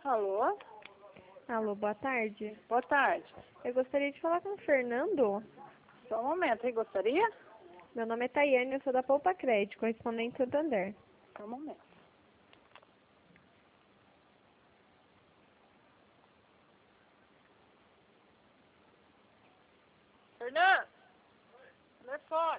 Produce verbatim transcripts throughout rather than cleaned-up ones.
Alô? Alô, boa tarde. Boa tarde. Eu gostaria de falar com o Fernando. Só um momento, aí gostaria? Meu nome é Tayane, eu sou da Poupa Crédito, correspondente Santander. Só um momento. Fernando! Telefone!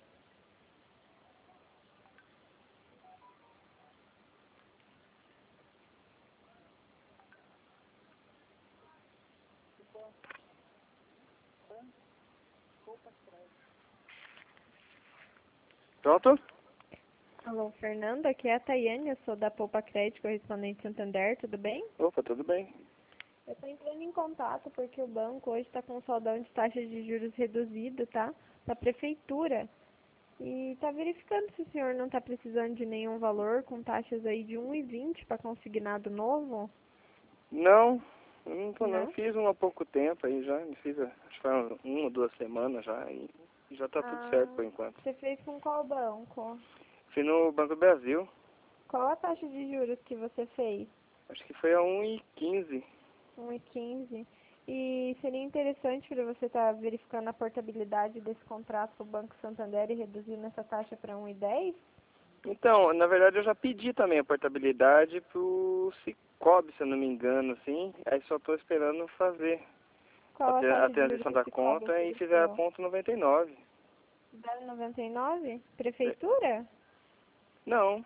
Pronto? Alô, Fernando, aqui é a Tayane, eu sou da Poupa Crédito, correspondente Santander, tudo bem? Opa, tudo bem. Eu estou entrando em contato porque o banco hoje está com um saldão de taxa de juros reduzido, tá? Da prefeitura. E está verificando se o senhor não está precisando de nenhum valor com taxas aí de um e vinte para consignado novo? Não, eu não tô não. Não? Fiz um há pouco tempo aí já. Fiz, acho que foi uma ou duas semanas já. E já tá tudo certo por enquanto. Você fez com qual banco? Fui no Banco do Brasil. Qual a taxa de juros que você fez? Acho que foi a um e quinze. um e quinze. E seria interessante para você estar verificando a portabilidade desse contrato com o Banco Santander e reduzindo essa taxa para um e dez? Então, na verdade eu já pedi também a portabilidade pro Cicobi, se eu não me engano, assim. Aí só tô esperando fazer Qual a, a tra- a taxa de juros transição que o da Cicobi conta e fizer a ofereceu? ponto noventa e nove. zero vírgula noventa e nove? Prefeitura? Não,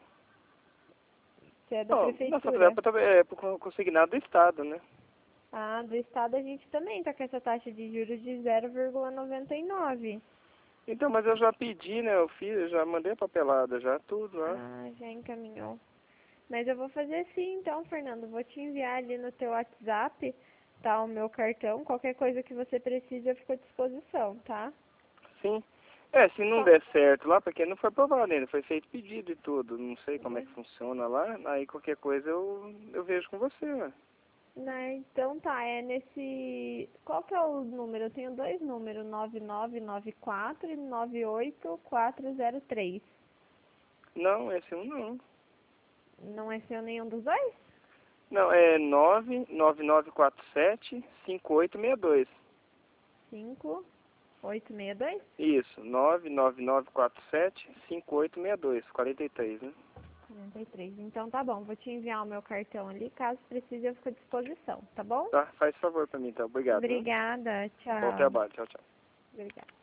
Você é da não, não só fizer prefeitura. pra, é, pro consignado do Estado, né? Ah, do estado a gente também está com essa taxa de juros de zero vírgula noventa e nove. Então, mas eu já pedi, né? Eu fiz, eu já mandei a papelada, já tudo lá. Ah, já encaminhou. Mas eu vou fazer assim então, Fernando. Vou te enviar ali no teu WhatsApp, tá, o meu cartão. Qualquer coisa que você precise eu fico à disposição, tá? Sim. É, se não Só- der certo lá, porque não foi aprovado ainda, foi feito pedido e tudo. Não sei como é que funciona lá. Aí qualquer coisa eu, eu vejo com você, né? Né, então tá, é nesse... Qual que é o número? Eu tenho dois números, nove nove nove quatro e nove oito quatro zero três. Não, esse um não. Não é seu nenhum dos dois? Não, é nove nove nove quatro sete cinco oito seis dois. cinco oito seis dois? Isso, nove nove nove quatro sete cinco oito seis dois, quarenta e três, né? quarenta e três. Então tá bom, vou te enviar o meu cartão ali, caso precise eu fico à disposição, tá bom? Tá, faz favor pra mim então, obrigado, né? Obrigada, Bom tchau. trabalho, tchau, tchau. Obrigada.